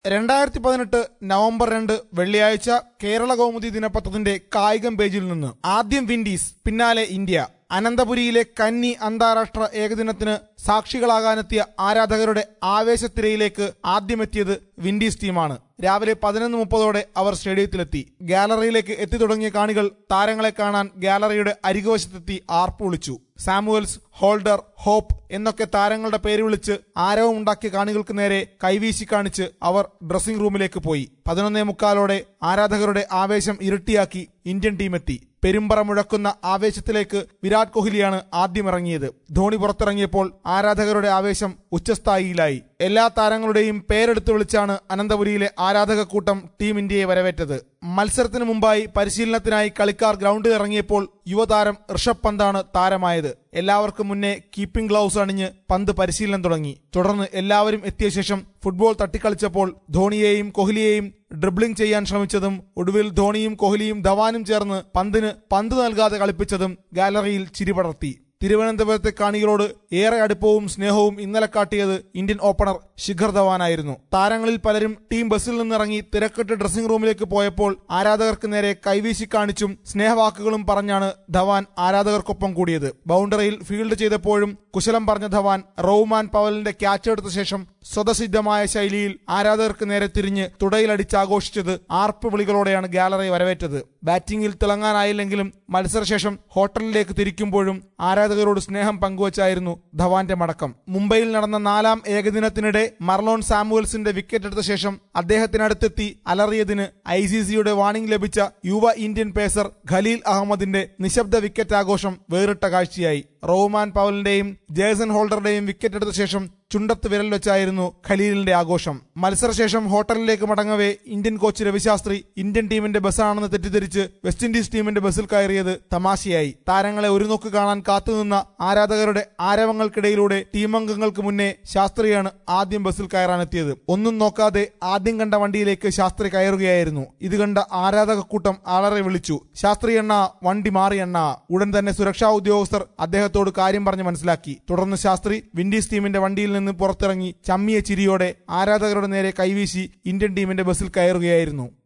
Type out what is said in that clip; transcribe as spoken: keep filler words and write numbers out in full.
രണ്ടായിരത്തി പതിനെട്ട് നവംബർ രണ്ട് വെള്ളിയാഴ്ച കേരള കൗമുദി ദിനപത്രത്തിന്റെ കായികം പേജിൽ നിന്ന് ആദ്യം വിൻഡീസ്, പിന്നാലെ ഇന്ത്യ. അനന്തപുരിയിലെ കന്നി അന്താരാഷ്ട്ര ഏകദിനത്തിന് സാക്ഷികളാകാനെത്തിയ ആരാധകരുടെ ആവേശത്തിരയിലേക്ക് ആദ്യമെത്തിയത് വിൻഡീസ് ടീമാണ്. രാവിലെ പതിനൊന്ന് മുപ്പതോടെ അവർ സ്റ്റേഡിയത്തിലെത്തി. ഗാലറിയിലേക്ക് എത്തിത്തുടങ്ങിയ കാണികൾ താരങ്ങളെ കാണാൻ ഗാലറിയുടെ അരികുവശത്തെത്തി ആർപ്പ് വിളിച്ചു. സാമുവൽസ്, ഹോൾഡർ, ഹോപ്പ് എന്നൊക്കെ താരങ്ങളുടെ പേര് വിളിച്ച് ആരവമുണ്ടാക്കിയ കാണികൾക്ക് നേരെ കൈവീശി കാണിച്ച് അവർ ഡ്രസ്സിംഗ് റൂമിലേക്ക് പോയി. പതിനൊന്നേ മുക്കാലോടെ ആരാധകരുടെ ആവേശം ഇരട്ടിയാക്കി ഇന്ത്യൻ ടീമെത്തി. പെരുമ്പറ മുഴക്കുന്ന ആവേശത്തിലേക്ക് വിരാട് കോഹ്ലിയാണ് ആദ്യമിറങ്ങിയത്. ധോണി പുറത്തിറങ്ങിയപ്പോൾ ആരാധകരുടെ ആവേശം ഉച്ചസ്ഥായിയിലായി. എല്ലാ താരങ്ങളുടെയും പേരെടുത്ത് വിളിച്ചാണ് അനന്തപുരിയിലെ ആരാധക കൂട്ടം ടീം ഇന്ത്യയെ വരവേറ്റത്. മത്സരത്തിന് മുമ്പായി പരിശീലനത്തിനായി കളിക്കാർ ഗ്രൗണ്ടിൽ ഇറങ്ങിയപ്പോൾ യുവതാരം ഋഷഭ് പന്താണ് താരമായത്. എല്ലാവർക്കും മുന്നേ കീപ്പിംഗ് ഗ്ലൗസ് അണിഞ്ഞ് പന്ത് പരിശീലനം തുടങ്ങി. തുടർന്ന് എല്ലാവരും എത്തിയ ശേഷം ഫുട്ബോൾ തട്ടിക്കളിച്ചപ്പോൾ ധോണിയെയും കോഹ്ലിയെയും ഡ്രിബ്ലിംഗ് ചെയ്യാൻ ശ്രമിച്ചതും ഒടുവിൽ ധോണിയും കോഹ്ലിയും ധവാനും ചേർന്ന് പന്തിന് പന്ത് നൽകാതെ കളിപ്പിച്ചതും ഗാലറിയിൽ ചിരിപടർത്തി. തിരുവനന്തപുരത്തെ കാണികളോട് ഏറെ അടുപ്പവും സ്നേഹവും ഇന്നലെ കാട്ടിയത് ഇന്ത്യൻ ഓപ്പണർ ശിഖർ ധവാനായിരുന്നു. താരങ്ങളിൽ പലരും ടീം ബസ്സിൽ നിന്നിറങ്ങി തിരക്കിട്ട് ഡ്രസ്സിംഗ് റൂമിലേക്ക് പോയപ്പോൾ ആരാധകർക്ക് നേരെ കൈവീശി കാണിച്ചും സ്നേഹവാക്കുകളും പറഞ്ഞാണ് ധവാൻ ആരാധകർക്കൊപ്പം കൂടിയത്. ബൗണ്ടറിയിൽ ഫീൽഡ് ചെയ്തപ്പോഴും കുശലം പറഞ്ഞ ധവാൻ റോവ്മാൻ പവലിന്റെ ക്യാച്ച് എടുത്ത ശേഷം സ്വതസിദ്ധമായ ശൈലിയിൽ ആരാധകർക്ക് നേരെ തിരിഞ്ഞ് തുടയിലടിച്ചാഘോഷിച്ചത് ആർപ്പ് വിളികളോടെയാണ് ഗാലറി വരവേറ്റത്. ബാറ്റിംഗിൽ തിളങ്ങാനായില്ലെങ്കിലും മത്സരശേഷം ഹോട്ടലിലേക്ക് തിരിക്കുമ്പോഴും ആരാധകരോട് സ്നേഹം പങ്കുവച്ചായിരുന്നു ധവാന്റെ മടക്കം. മുംബൈയിൽ നടന്ന നാലാം ഏകദിനത്തിനിടെ മർലോൺ സാമുവൽസിന്റെ വിക്കറ്റ് എടുത്ത ശേഷം അദ്ദേഹത്തിനടുത്തെത്തി അലറിയതിന് ഐ സി സിയുടെ വാണിംഗ് ലഭിച്ച യുവ ഇന്ത്യൻ പേസർ ഖലീൽ അഹമ്മദിന്റെ നിശബ്ദ വിക്കറ്റ് ആഘോഷം വേറിട്ട കാഴ്ചയായി. റോവ്മാൻ പവലിന്റെയും ജേസൺ ഹോൾഡറുടെയും വിക്കറ്റ് എടുത്ത ശേഷം ചുണ്ടത്ത് വിരൽ വെച്ചായിരുന്നു ഖലീലിന്റെ ആഘോഷം. മത്സരശേഷം ഹോട്ടലിലേക്ക് മടങ്ങവേ ഇന്ത്യൻ കോച്ച് രവിശാസ്ത്രി ഇന്ത്യൻ ടീമിന്റെ ബസ്സാണെന്ന് തെറ്റിദ്ധരിച്ച് വെസ്റ്റ് ഇൻഡീസ് ടീമിന്റെ ബസ്സിൽ കയറിയത് തമാശയായി. താരങ്ങളെ ഒരു നോക്ക് കാണാൻ കാത്തുനിന്ന ആരാധകരുടെ ആരവങ്ങൾക്കിടയിലൂടെ ടീമംഗങ്ങൾക്ക് മുന്നേ ശാസ്ത്രിയാണ് ആദ്യം ബസ്സിൽ കയറാനെത്തിയത്. ഒന്നും നോക്കാതെ ആദ്യം കണ്ട വണ്ടിയിലേക്ക് ശാസ്ത്രി കയറുകയായിരുന്നു. ഇത് കണ്ട ആരാധക കൂട്ടം അലറി വിളിച്ചു, ശാസ്ത്രി എണ്ണ, വണ്ടി മാറി എണ്ണ. ഉടൻ തന്നെ സുരക്ഷാ ഉദ്യോഗസ്ഥർ അദ്ദേഹത്തോട് കാര്യം പറഞ്ഞ് മനസ്സിലാക്കി. തുടർന്ന് ശാസ്ത്രി വിൻഡീസ് ടീമിന്റെ വണ്ടിയിൽ നിന്ന് പുറത്തിറങ്ങി ചമ്മിയ ചിരിയോടെ ആരാധകരുടെ നേരെ കൈവീശി ഇന്ത്യൻ ടീമിന്റെ ബസ്സിൽ കയറുകയായിരുന്നു.